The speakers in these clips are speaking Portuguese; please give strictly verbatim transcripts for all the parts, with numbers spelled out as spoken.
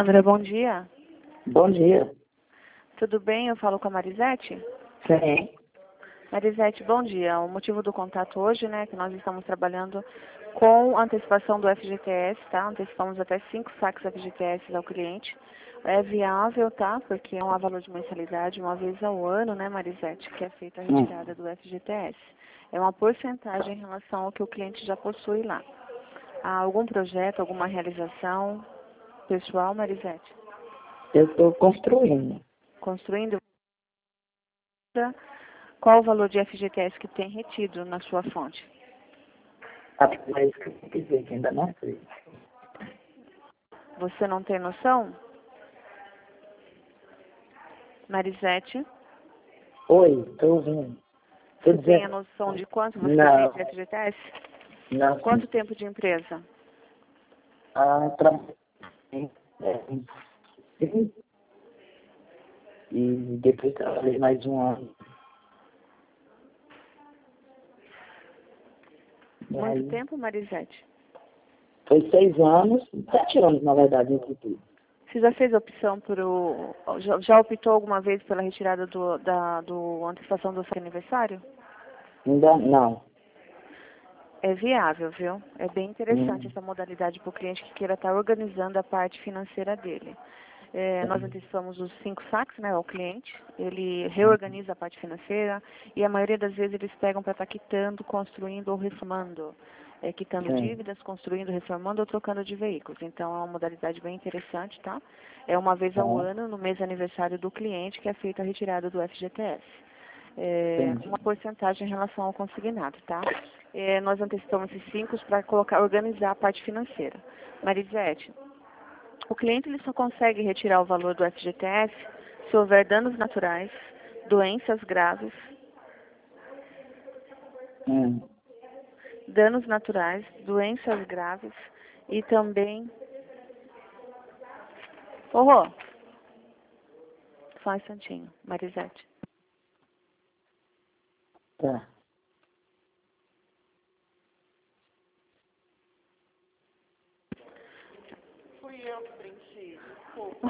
Sandra, bom dia. Bom dia. Tudo bem? Eu falo com a Marisete? Sim. Marisete, bom dia. O motivo do contato hoje, né, que nós estamos trabalhando com antecipação do F G T S, tá? Antecipamos até cinco saques F G T S ao cliente. É viável, tá? Porque é um valor de mensalidade uma vez ao ano, né, Marisete, que é feita a retirada Hum. do F G T S. É uma porcentagem em relação ao que o cliente já possui lá. Há algum projeto, alguma realização pessoal, Marisete? Eu estou construindo. Construindo? Qual o valor de F G T S que tem retido na sua fonte? Ah, mas que eu tenho que ver, que ainda não sei. Você não tem noção? Marisete, Oi, estou ouvindo. Tô você tem a dizendo. noção de quanto você tem Não, de F G T S? não, Quanto sim. tempo de empresa? Ah, trabalhei. É, sim. E depois trabalhei mais um ano. E Muito aí, tempo, Marisete? foi seis anos, sete anos, na verdade, entre tudo. Você já fez opção por o... Já, já optou alguma vez pela retirada do, da do antecipação do seu aniversário? Ainda não. É viável, viu? É bem interessante Hum. essa modalidade para o cliente que queira estar organizando a parte financeira dele. É, nós Sim. antecipamos os cinco saques, né, ao cliente, ele Hum. reorganiza a parte financeira e a maioria das vezes eles pegam para estar quitando, construindo ou reformando. É, quitando Sim. dívidas, construindo, reformando ou trocando de veículos. Então é uma modalidade bem interessante, tá? É uma vez ao Tá. ano, no mês aniversário do cliente, que é feita a retirada do F G T S. É, uma Entendi. porcentagem em relação ao consignado, tá? É, nós antecipamos esses cinco para colocar, organizar a parte financeira. Marisete, o cliente ele só consegue retirar o valor do F G T S se houver danos naturais, doenças graves, Hum. danos naturais, doenças graves e também... Ô, Rô, só um instantinho, Marisete. Tá. Fui eu que preenchi, desculpa.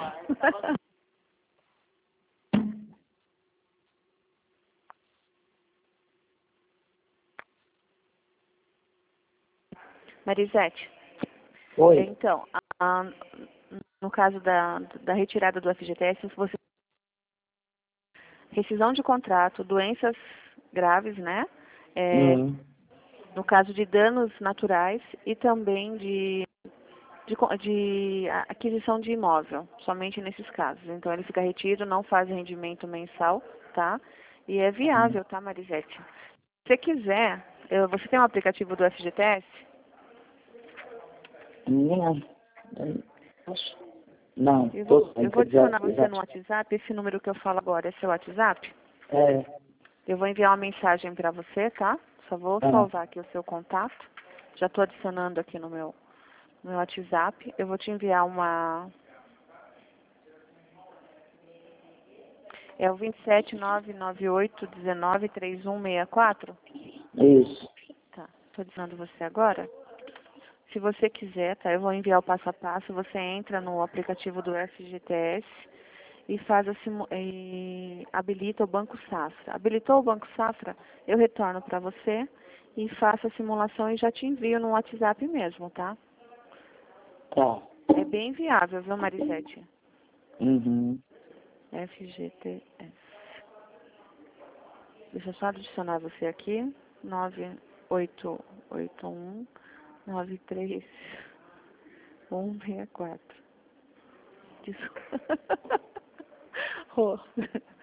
Marisete, Oi. então, a, no caso da, da retirada do F G T S, você rescisão de contrato, doenças graves, né? É, Hum. no caso de danos naturais e também de, de, co- de aquisição de imóvel, somente nesses casos. Então ele fica retido, não faz rendimento mensal, tá? E é Hum. viável, tá, Marisete? Se você quiser, eu- você tem um aplicativo do F G T S? Não. Acho- Não, Eu vou, tô sem, eu vou quer adicionar dizer, você no exato. WhatsApp, esse número que eu falo agora é seu WhatsApp? É, Eu vou enviar uma mensagem para você, tá? Só vou ah, salvar aqui o seu contato. Já estou adicionando aqui no meu, no meu WhatsApp. Eu vou te enviar uma... É o vinte e sete, nove nove oito, dezenove, trinta e um sessenta e quatro? isso. Tá, estou adicionando você agora. Se você quiser, tá? Eu vou enviar o passo a passo. Você entra no aplicativo do F G T S e faz a simu- e habilita o Banco Safra. Habilitou o Banco Safra, eu retorno para você e faço a simulação e já te envio no WhatsApp mesmo, tá? Tá. É bem viável, viu, Marisete? Uhum. F G T S. Deixa eu só adicionar você aqui. nove oito oito um nove três um seis quatro. Desculpa. Rô.